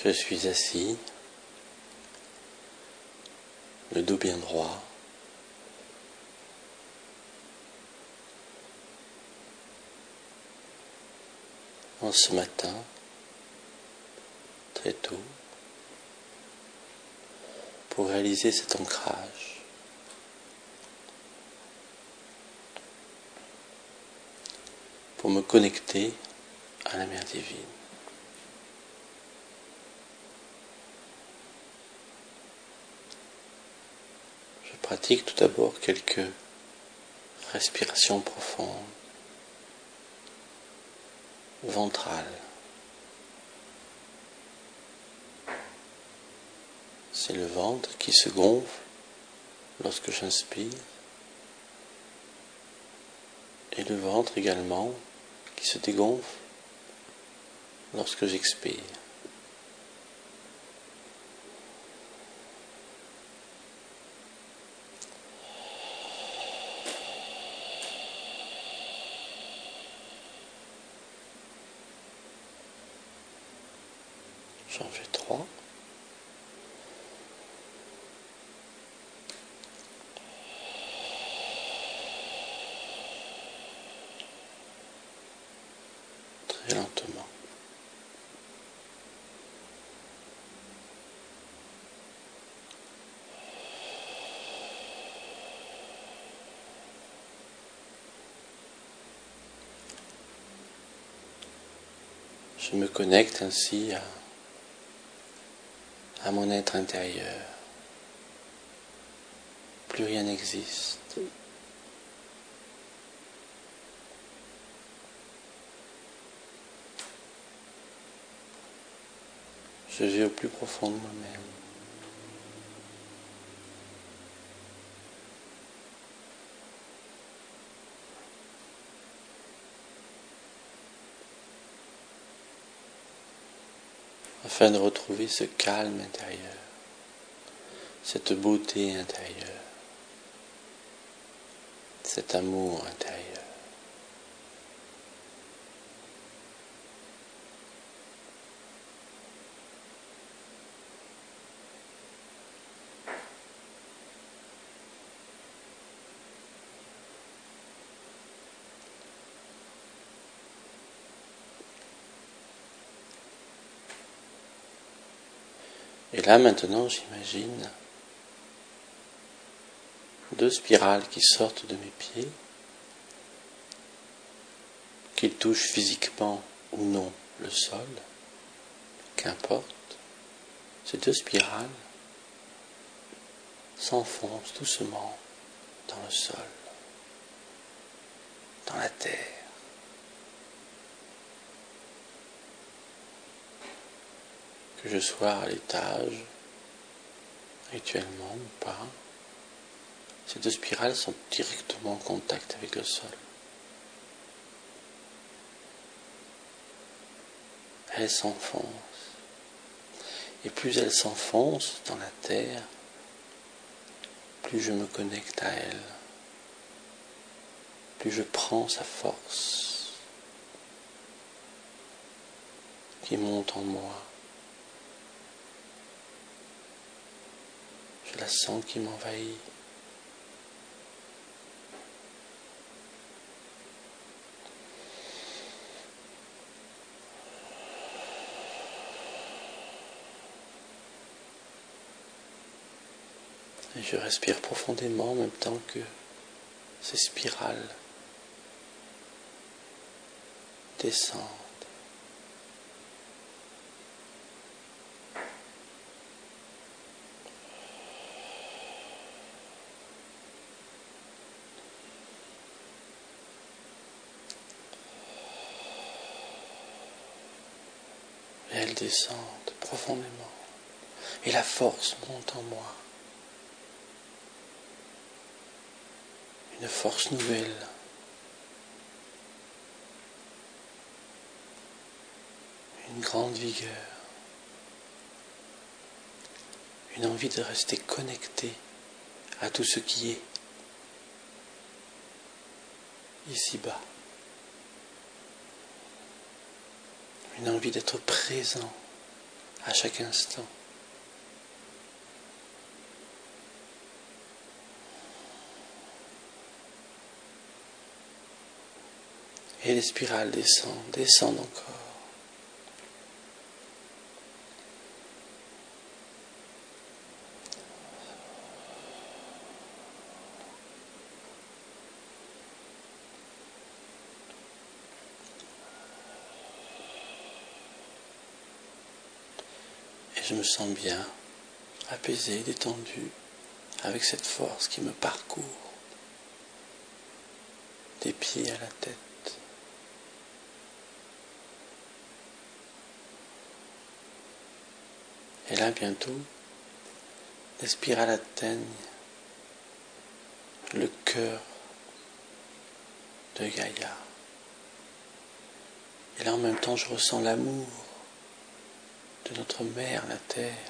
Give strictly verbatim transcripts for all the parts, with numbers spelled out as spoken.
Je suis assis, le dos bien droit. En ce matin, très tôt, pour réaliser cet ancrage. Pour me connecter à la Mère divine. Je pratique tout d'abord quelques respirations profondes, ventrales. C'est le ventre qui se gonfle lorsque j'inspire et le ventre également qui se dégonfle lorsque j'expire. J'en fais trois. Très lentement. Je me connecte ainsi à, à mon être intérieur. Plus rien n'existe. Je vais au plus profond de moi-même. Afin de retrouver ce calme intérieur, cette beauté intérieure, cet amour intérieur. Et là maintenant j'imagine deux spirales qui sortent de mes pieds, qu'ils touchent physiquement ou non le sol, qu'importe, ces deux spirales s'enfoncent doucement dans le sol, dans la terre. Que je sois à l'étage, actuellement ou pas, ces deux spirales sont directement en contact avec le sol. Elles s'enfoncent. Et plus elles s'enfoncent dans la terre, plus je me connecte à elles, plus je prends sa force qui monte en moi. Je la sens qui m'envahit. Et je respire profondément en même temps que ces spirales descendent. Et elles descendent profondément. Et la force monte en moi. Une force nouvelle. Une grande vigueur. Une envie de rester connecté à tout ce qui est ici-bas. Une envie d'être présent à chaque instant. Et les spirales descendent, descendent encore. Et je me sens bien, apaisé, détendu, avec cette force qui me parcourt, des pieds à la tête. Et là, bientôt, les spirales atteignent le cœur de Gaïa. Et là, en même temps, je ressens l'amour de notre mère, la Terre.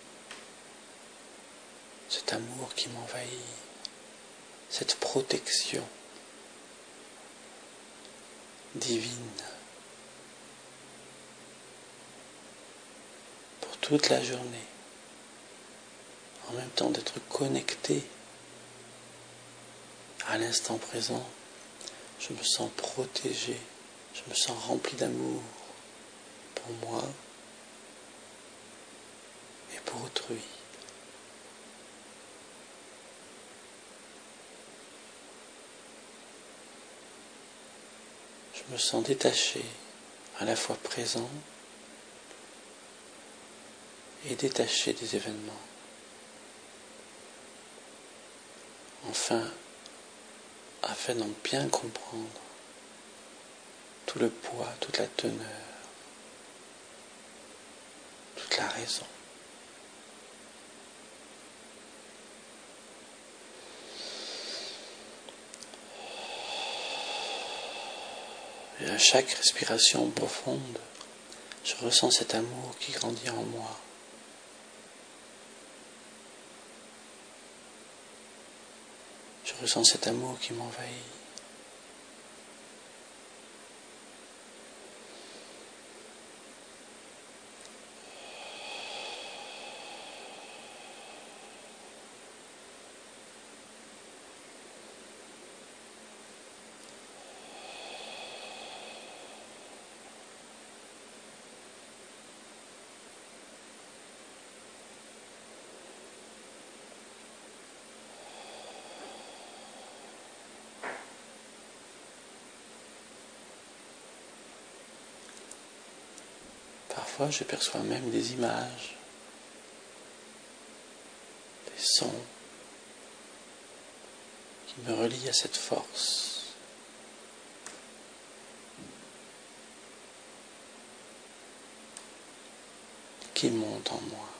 Cet amour qui m'envahit, cette protection divine pour toute la journée. En même temps d'être connecté à l'instant présent, je me sens protégé, je me sens rempli d'amour pour moi et pour autrui. Je me sens détaché, à la fois présent et détaché des événements. Enfin, afin d'en bien comprendre tout le poids, toute la teneur, toute la raison. Et à chaque respiration profonde, je ressens cet amour qui grandit en moi. Je ressens cet amour qui m'envahit. Parfois, je perçois même des images, des sons qui me relient à cette force. Qui monte en moi.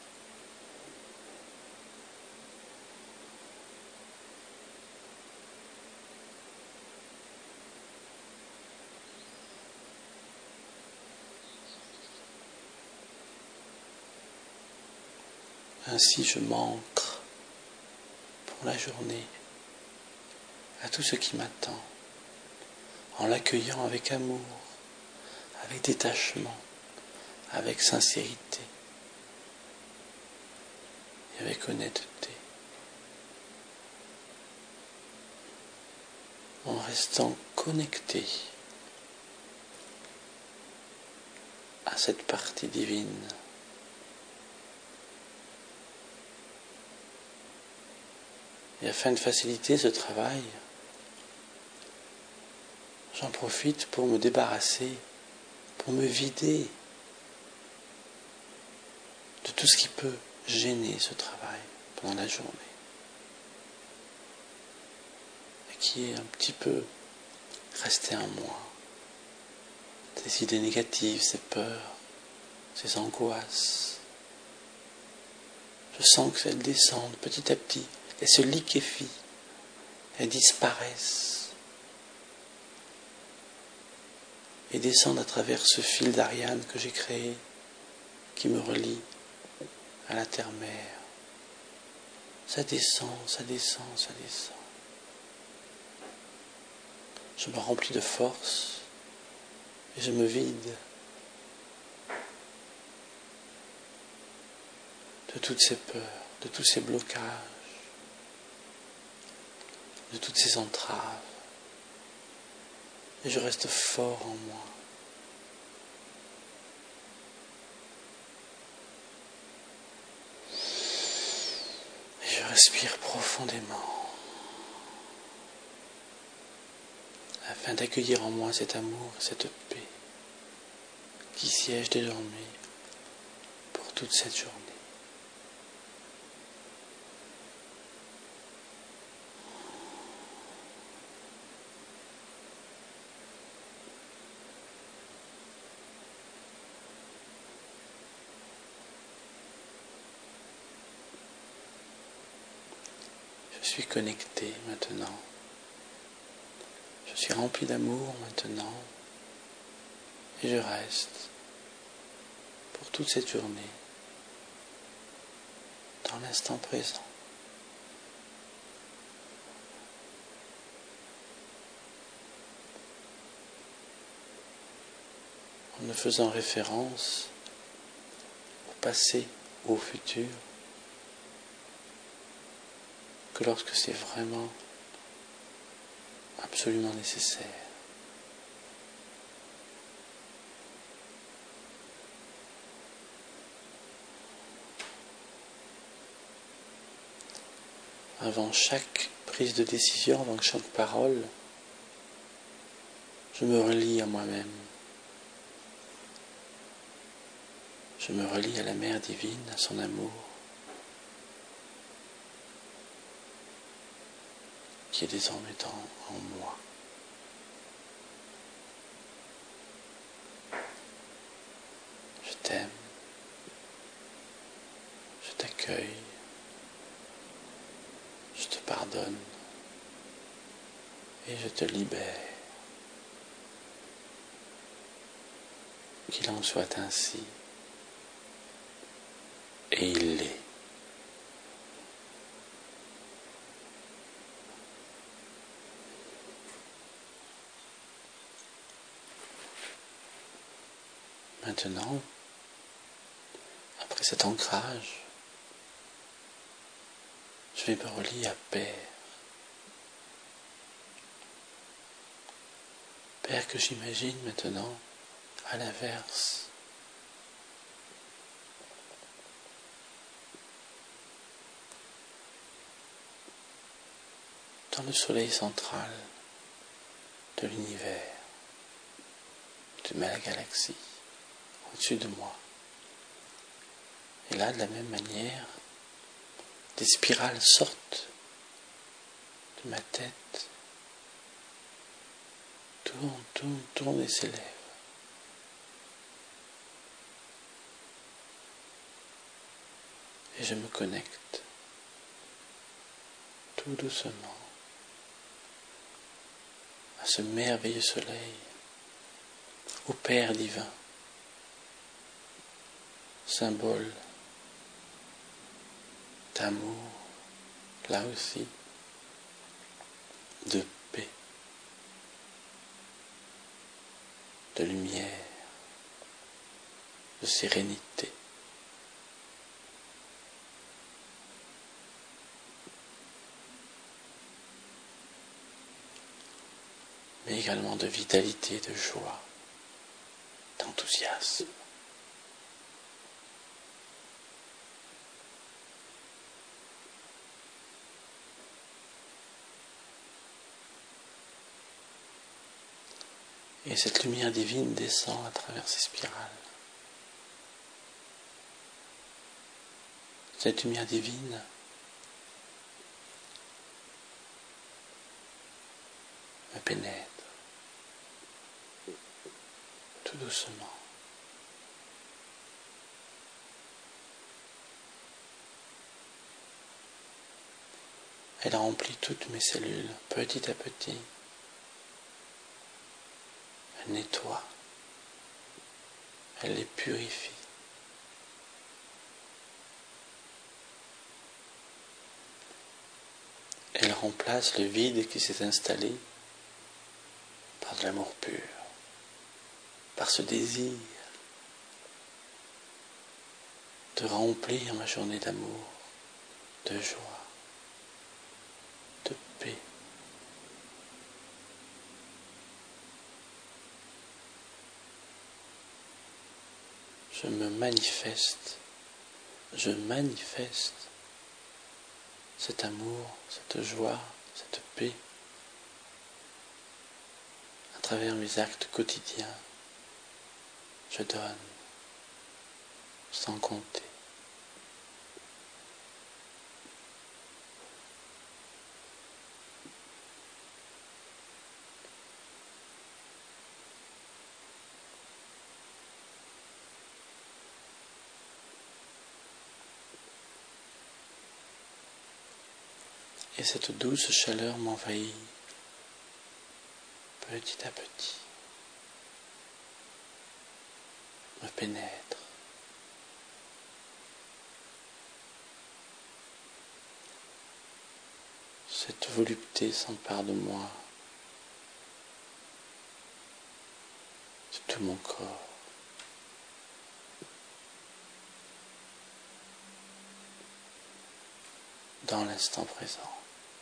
Ainsi je m'ancre pour la journée à tout ce qui m'attend, en l'accueillant avec amour, avec détachement, avec sincérité et avec honnêteté, en restant connecté à cette partie divine. Et afin de faciliter ce travail, j'en profite pour me débarrasser, pour me vider de tout ce qui peut gêner ce travail pendant la journée. Et qui est un petit peu resté en moi. Ces idées négatives, ces peurs, ces angoisses. Je sens qu'elles descendent petit à petit. Elles se liquéfient, elles disparaissent et descendent à travers ce fil d'Ariane que j'ai créé, qui me relie à la terre-mère. Ça descend, ça descend, ça descend. Je me remplis de force et je me vide. de toutes ces peurs, de tous ces blocages, de toutes ces entraves. Et je reste fort en moi. Et je respire profondément afin d'accueillir en moi cet amour et cette paix qui siège désormais pour toute cette journée. Je suis connecté maintenant. Je suis rempli d'amour maintenant. Et je reste pour toute cette journée dans l'instant présent. En ne faisant référence au passé ou au futur que lorsque c'est vraiment absolument nécessaire. Avant chaque prise de décision, avant chaque parole, je me relie à moi-même. Je me relie à la Mère divine, à son amour, qui est désormais en, en moi. Je t'aime, je t'accueille, je te pardonne et je te libère. Qu'il en soit ainsi, et il l'est. Maintenant, après cet ancrage, je vais me relier à Père. Père que j'imagine maintenant à l'inverse. Dans le soleil central de l'univers, de ma galaxie, au-dessus de moi. Et là, de la même manière, des spirales sortent de ma tête, tournent, tournent, tournent et s'élèvent. Et je me connecte tout doucement à ce merveilleux soleil, au Père divin, symbole d'amour, là aussi, de paix, de lumière, de sérénité. Mais également de vitalité, de joie, d'enthousiasme. Et cette lumière divine descend à travers ces spirales. Cette lumière divine me pénètre tout doucement. Elle remplit toutes mes cellules, petit à petit. Elle nettoie, elle les purifie. Elle remplace le vide qui s'est installé par de l'amour pur, par ce désir de remplir ma journée d'amour, de joie, de paix. Je me manifeste, je manifeste cet amour, cette joie, cette paix à travers mes actes quotidiens. Je donne sans compter. Et cette douce chaleur m'envahit petit à petit, me pénètre. Cette volupté s'empare de moi, de tout mon corps. Dans l'instant présent.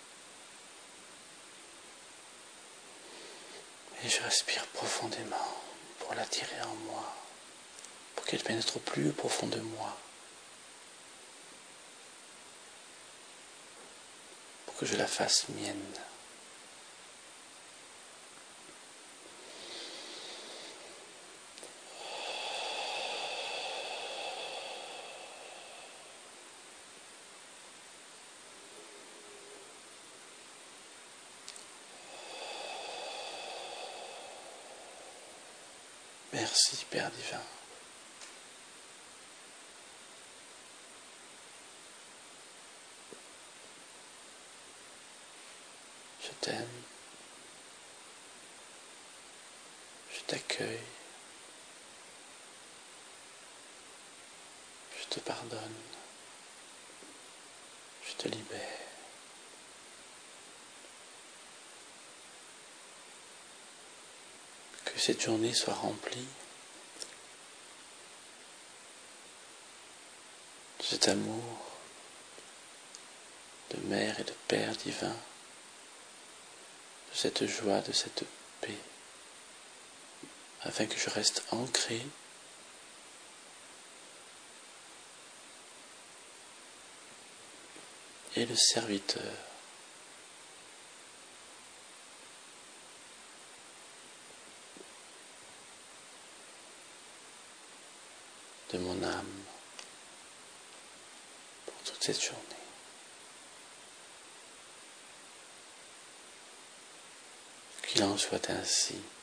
Et je respire profondément pour l'attirer en moi, pour qu'elle pénètre au plus profond de moi, pour que je la fasse mienne. Merci, Père divin. Je t'aime. Je t'accueille. Je te pardonne. Je te libère. Que cette journée soit remplie de cet amour de Mère et de Père divin, de cette joie, de cette paix, afin que je reste ancré et le serviteur de mon âme pour toute cette journée. Qu'il en soit ainsi.